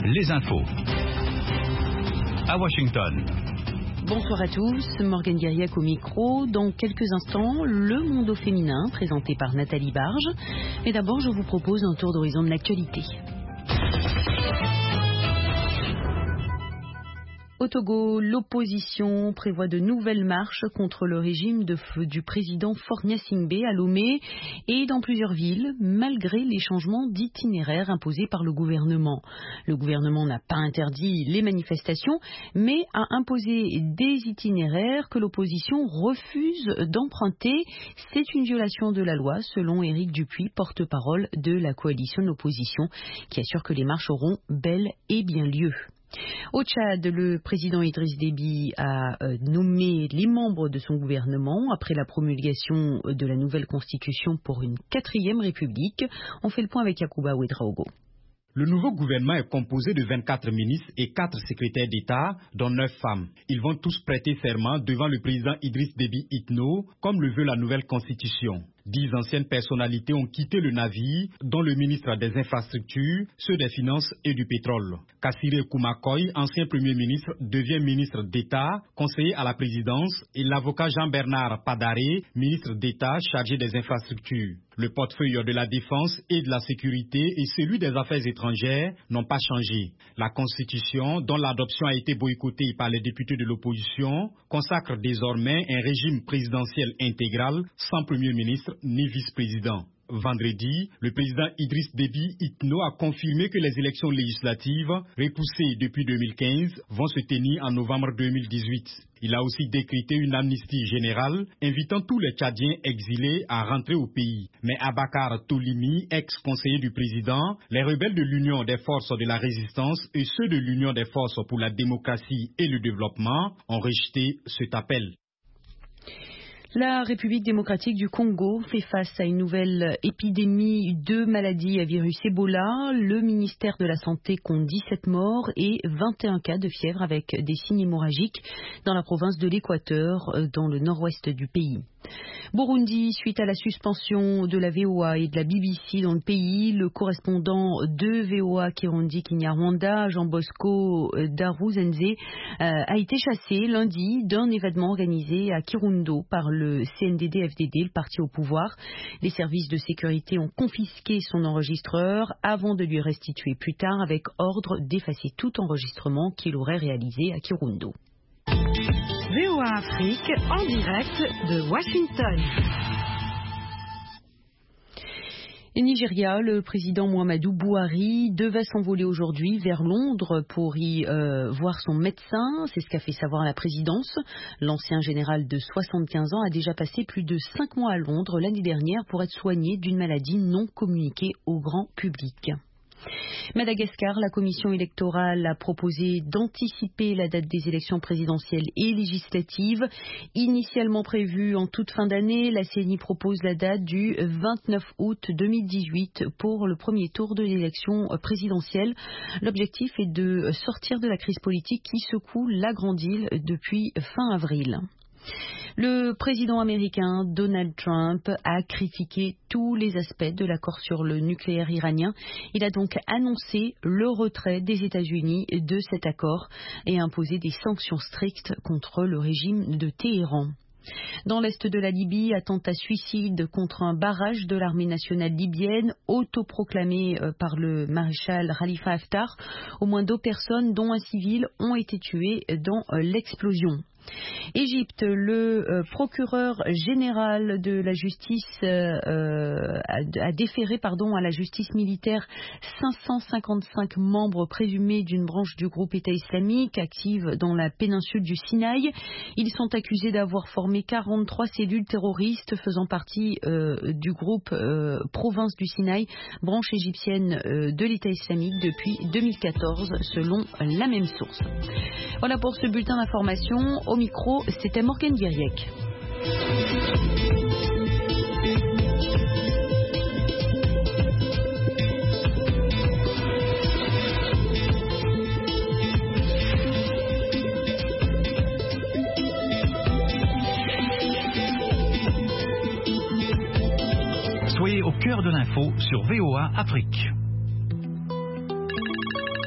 les infos. À Washington. Bonsoir à tous, Morgane Guiriac au micro. Dans quelques instants, le monde au féminin, présenté par Nathalie Barge. Mais d'abord, je vous propose un tour d'horizon de l'actualité. Au Togo, l'opposition prévoit de nouvelles marches contre le régime du président Faure Gnassingbé à Lomé et dans plusieurs villes, malgré les changements d'itinéraire imposés par le gouvernement. Le gouvernement n'a pas interdit les manifestations, mais a imposé des itinéraires que l'opposition refuse d'emprunter. C'est une violation de la loi, selon Éric Dupuis, porte-parole de la coalition d'opposition, qui assure que les marches auront bel et bien lieu. Au Tchad, le président Idriss Déby a nommé les membres de son gouvernement après la promulgation de la nouvelle constitution pour une 4e république. On fait le point avec Yacouba Ouedraogo. Le nouveau gouvernement est composé de 24 ministres et 4 secrétaires d'État, dont 9 femmes. Ils vont tous prêter serment devant le président Idriss Déby Itno, comme le veut la nouvelle constitution. 10 anciennes personnalités ont quitté le navire, dont le ministre des Infrastructures, ceux des Finances et du Pétrole. Kassiré Koumakoy, ancien Premier ministre, devient ministre d'État, conseiller à la présidence, et l'avocat Jean-Bernard Padaré, ministre d'État chargé des Infrastructures. Le portefeuille de la Défense et de la Sécurité et celui des Affaires étrangères n'ont pas changé. La Constitution, dont l'adoption a été boycottée par les députés de l'opposition, consacre désormais un régime présidentiel intégral sans Premier ministre ni vice-président. Vendredi, le président Idriss Déby Itno a confirmé que les élections législatives, repoussées depuis 2015, vont se tenir en novembre 2018. Il a aussi décrété une amnistie générale, invitant tous les Tchadiens exilés à rentrer au pays. Mais Abakar Tolimi, ex-conseiller du président, les rebelles de l'Union des forces de la résistance et ceux de l'Union des forces pour la démocratie et le développement ont rejeté cet appel. La République démocratique du Congo fait face à une nouvelle épidémie de maladies à virus Ebola. Le ministère de la Santé compte 17 morts et 21 cas de fièvre avec des signes hémorragiques dans la province de l'Équateur, dans le nord-ouest du pays. Burundi, suite à la suspension de la VOA et de la BBC dans le pays, le correspondant de VOA Kirundi Kinyarwanda, Jean Bosco Daruzenze, a été chassé lundi d'un événement organisé à Kirundo par le CNDD-FDD, le parti au pouvoir. Les services de sécurité ont confisqué son enregistreur avant de lui restituer plus tard avec ordre d'effacer tout enregistrement qu'il aurait réalisé à Kirundo. VOA Afrique en direct de Washington. Au Nigeria, le président Muhammadu Buhari devait s'envoler aujourd'hui vers Londres pour y voir son médecin. C'est ce qu'a fait savoir la présidence. L'ancien général de 75 ans a déjà passé plus de 5 mois à Londres l'année dernière pour être soigné d'une maladie non communiquée au grand public. Madagascar, la commission électorale a proposé d'anticiper la date des élections présidentielles et législatives. Initialement prévue en toute fin d'année, la CENI propose la date du 29 août 2018 pour le premier tour de l'élection présidentielle. L'objectif est de sortir de la crise politique qui secoue la grande île depuis fin avril. Le président américain Donald Trump a critiqué tous les aspects de l'accord sur le nucléaire iranien. Il a donc annoncé le retrait des États-Unis de cet accord et imposé des sanctions strictes contre le régime de Téhéran. Dans l'est de la Libye, attentat suicide contre un barrage de l'armée nationale libyenne, autoproclamé par le maréchal Khalifa Haftar. Au moins 2 personnes, dont un civil, ont été tuées dans l'explosion. Égypte, le procureur général de la justice a déféré à la justice militaire 555 membres présumés d'une branche du groupe État islamique active dans la péninsule du Sinaï. Ils sont accusés d'avoir formé 43 cellules terroristes faisant partie du groupe Province du Sinaï, branche égyptienne de l'État islamique depuis 2014 selon la même source. Voilà pour ce bulletin d'information. Au micro, c'était Morgane Guiriac. Soyez au cœur de l'info sur VOA Afrique.